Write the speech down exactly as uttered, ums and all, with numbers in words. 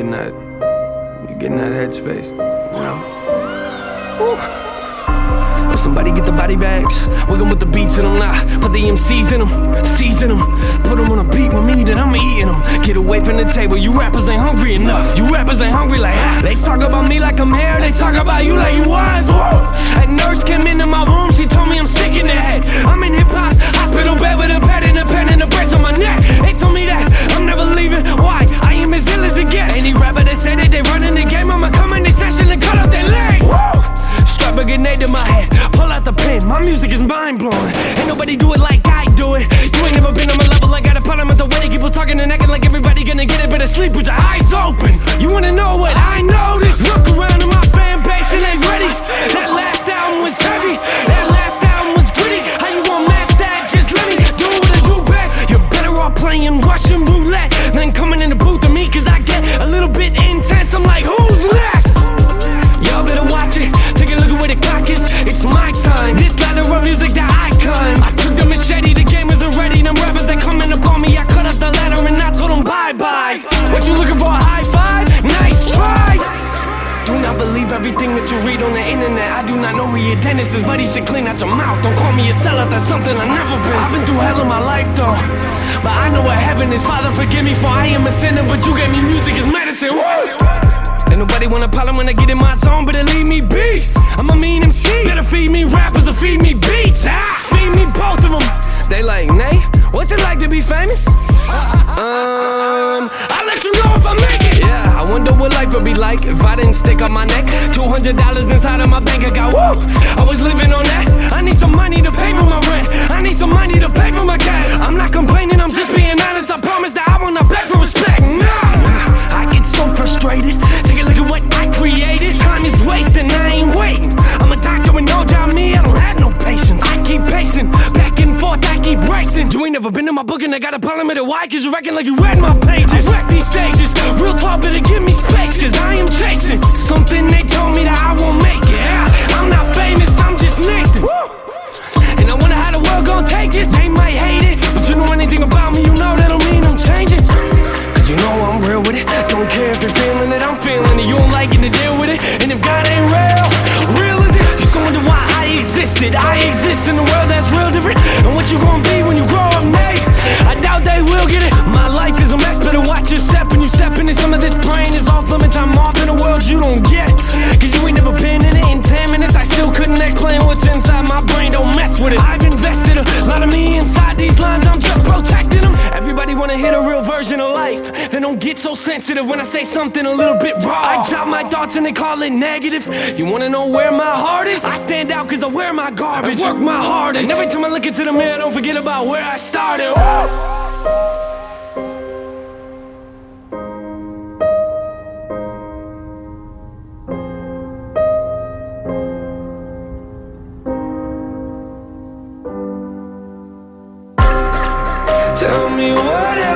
in that, you get in that headspace, you know? Woo. Will somebody get the body bags? Wiggle with the beats in them, nah. Put the M Cs in them, season them. Put them on a beat with me, then I'm eating them. Get away from the table, you rappers ain't hungry enough. You rappers ain't hungry like us. They talk about me like I'm here, they talk about you like you was. Whoa. A nurse came into my room, she told me I'm sick in the head. I'm in hip-hop, hospital bed with a pad and a pen and a brace on my neck. They told me that I'm never leaving, why? I am as ill as it gets. Any rapper that say that they running the game, I'ma come in this session and cut off their legs. Whoa. Strap a grenade to my head, pull out the pen, my music is mind-blowing. Ain't nobody do it like I do it. You ain't never been on my level, I got a problem with the way they keep on talking and acting like everybody gonna get it. Better sleep with your eyes open. You wanna know what I noticed? Look around at my fan base and they ready. That last album was heavy, that last album was gritty. How you gonna match that? Just let me do what I do best. You're better off playing Russian roulette than coming in the booth to me, cause I get a little bit intense. I'm like, who's next? Y'all better watch it, take a look at where the clock is. It's my time, this ladder of music that I climb. I took the machete, the game isn't ready. Them rappers that coming up on me, I cut up the ladder and I told them bye-bye. What you looking for, a high five? Nice try. Do not believe everything that you read on the internet. I do not know who your dentist is, but he should clean out your mouth. Don't call me a sellout, that's something I've never been. I've been through hell in my life though, but I know what heaven is. Father forgive me for I am a sinner, but you gave me music as medicine. Woo! Ain't nobody want a problem when I get in my zone, better leave me be. I'm a mean M C, better feed me rappers or feed me beats. Ah, feed me both of them. They like, Nay, what's it like to be famous? Um, I'll let you know if I make it. Yeah, I wonder what life would be like if I didn't stick up my neck. Two hundred dollars inside of my bank account. Woo! I was living on that. I need some money to pay for my rent. I need some money to pay for my gas. I'm not complaining, I'm just being honest. I promise that I will not beg for respect. Nah, I get so frustrated. Take a look at what I created. Time is wasting, I ain't waiting. I'm a doctor with no job, me, I don't have no patience. I keep pacing, back and forth, I keep racing. You ain't never been in my book and I got a problem with it. Why? Cause you reckon like you read my pages. I wreck these stages, real talk, better give me space. Cause I am chasing something they told me that I won't make it. Yeah, I'm not famous, I'm just Nathan. Woo! And I wonder how the world gon' take it. They might hate it, but you know anything about me, you know that don't mean I'm changing. Cause you know I'm real with it. Don't care if you're feeling it, I'm feeling it. You don't like it to deal with it. And if God ain't real, real is it? You still wonder why I existed. I exist in a world that's real different. And what you gonna be when you grow up, Nate? I doubt they will get it. My life is a mess, better watch your step. When you step into some of this brain is off limits. I'm off in a world you don't get. Cause you ain't never been in it in ten minutes. I still couldn't explain what's inside my brain, don't mess with it. I've invested a lot of me inside these lines, I'm just protecting them. Everybody wanna hear the real version of life. They don't get so sensitive when I say something a little bit raw. I drop my thoughts and they call it negative. You wanna know where my heart is? I stand out cause I wear my garbage. I work my hardest. And every time I look into the mirror, don't forget about where I started. Woo! Tell me what else